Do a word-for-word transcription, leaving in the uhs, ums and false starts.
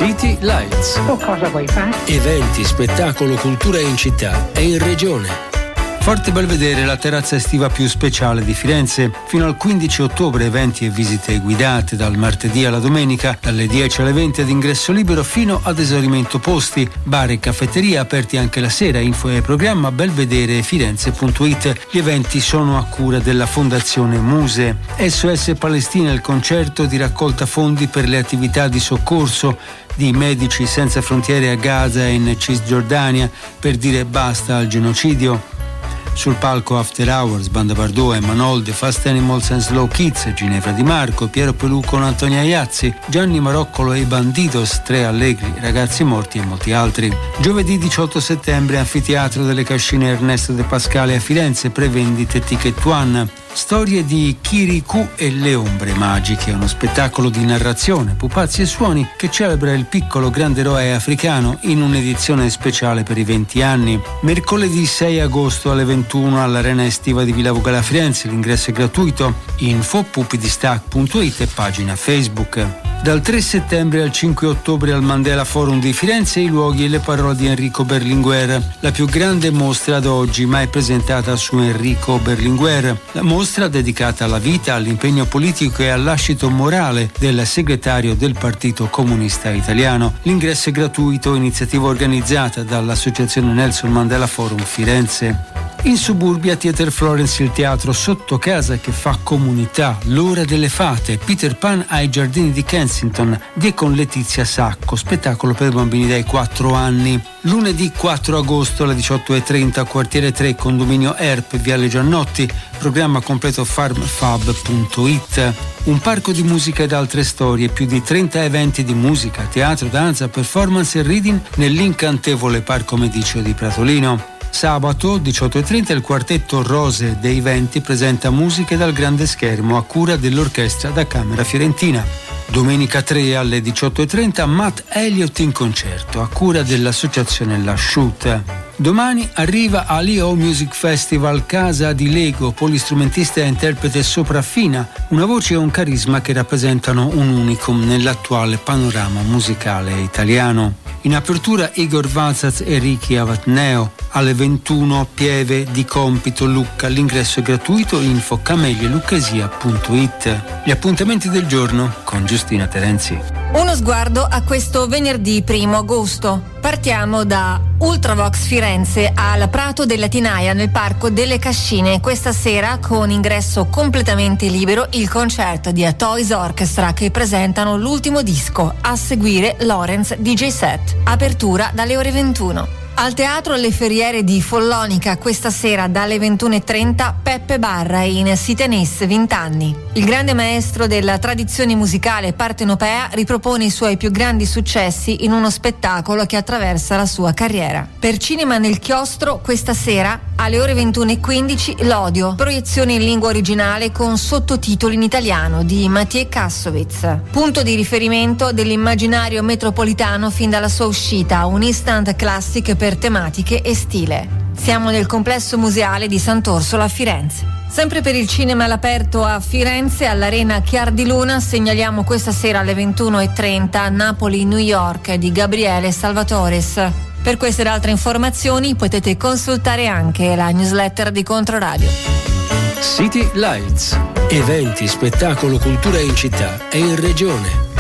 City Lights. O cosa vuoi fare? Eventi, spettacolo, cultura in città e in regione. Forte Belvedere, la terrazza estiva più speciale di Firenze. Fino al quindici ottobre eventi e visite guidate dal martedì alla domenica, dalle dieci alle venti ad ingresso libero fino ad esaurimento posti. Bar e caffetteria aperti anche la sera. Info e programma belvedere firenze punto it. Gli eventi sono a cura della Fondazione Muse. S O S Palestina, il concerto di raccolta fondi per le attività di soccorso di Medici Senza Frontiere a Gaza e in Cisgiordania per dire basta al genocidio. Sul palco After Hours, Banda Bardot, Emanol, The Fast Animals and Slow Kids, Ginevra Di Marco, Piero Pelù con Antonia Iazzi, Gianni Maroccolo e i Bandidos, Tre Allegri, Ragazzi Morti e molti altri. Giovedì diciotto settembre, Anfiteatro delle Cascine Ernesto De Pascale a Firenze, prevendite Ticket One. Storie di Kirikou e le ombre magiche, uno spettacolo di narrazione, pupazzi e suoni che celebra il piccolo grande eroe africano in un'edizione speciale per i venti anni. Mercoledì sei agosto alle ventuno all'Arena Estiva di Villa Vogale a Firenze, l'ingresso è gratuito. Info pupidistac punto it e pagina Facebook. Dal tre settembre al cinque ottobre al Mandela Forum di Firenze i luoghi e le parole di Enrico Berlinguer, la più grande mostra ad oggi mai presentata su Enrico Berlinguer. La mostra dedicata alla vita, all'impegno politico e all'ascito morale del segretario del Partito Comunista Italiano. L'ingresso è gratuito, iniziativa organizzata dall'Associazione Nelson Mandela Forum Firenze. In Suburbia Theater Florence, il teatro sotto casa che fa comunità, L'ora delle fate, Peter Pan ai giardini di Kensington, di e con Letizia Sacco, spettacolo per bambini dai quattro anni. Lunedì quattro agosto alle diciotto e trenta, quartiere tre, condominio Erp, Viale Giannotti, programma completo farmfab punto it. Un parco di musica ed altre storie, più di trenta eventi di musica, teatro, danza, performance e reading nell'incantevole Parco Mediceo di Pratolino. Sabato diciotto e trenta il quartetto Rose dei Venti presenta musiche dal grande schermo a cura dell'orchestra da Camera Fiorentina. Domenica tre alle diciotto e trenta Matt Elliott in concerto a cura dell'associazione La Shoot. Domani arriva all'I O Music Festival Casa di Lego, polistrumentista e interprete sopraffina, una voce e un carisma che rappresentano un unicum nell'attuale panorama musicale italiano. In apertura Igor Valsaz e Ricky Avatneo, alle ventuno Pieve di Compito Lucca, l'ingresso è gratuito, info cameglielucchesia punto it. Gli appuntamenti del giorno con Giustina Terenzi. Uno sguardo a questo venerdì primo agosto. Partiamo da Ultravox Firenze al Prato della Tinaia nel Parco delle Cascine. Questa sera con ingresso completamente libero il concerto di A Toys Orchestra che presentano l'ultimo disco, a seguire Lorenz D J Set. Apertura dalle ore ventuno. Al Teatro Le Ferriere di Follonica questa sera dalle ventuno e trenta Peppe Barra in Si tenesse vent'anni. Il grande maestro della tradizione musicale partenopea ripropone i suoi più grandi successi in uno spettacolo che attraversa la sua carriera. Per Cinema nel Chiostro questa sera alle ore ventuno e quindici L'Odio, proiezione in lingua originale con sottotitoli in italiano di Mathieu Kassovitz. Punto di riferimento dell'immaginario metropolitano fin dalla sua uscita, un instant classic per tematiche e stile. Siamo nel complesso museale di Sant'Orsola a Firenze. Sempre per il cinema all'aperto a Firenze, all'Arena Chiar di Luna, segnaliamo questa sera alle ventuno e trenta Napoli-New York di Gabriele Salvatores. Per queste ed altre informazioni potete consultare anche la newsletter di Controradio. City Lights. Eventi, spettacolo, cultura in città e in regione.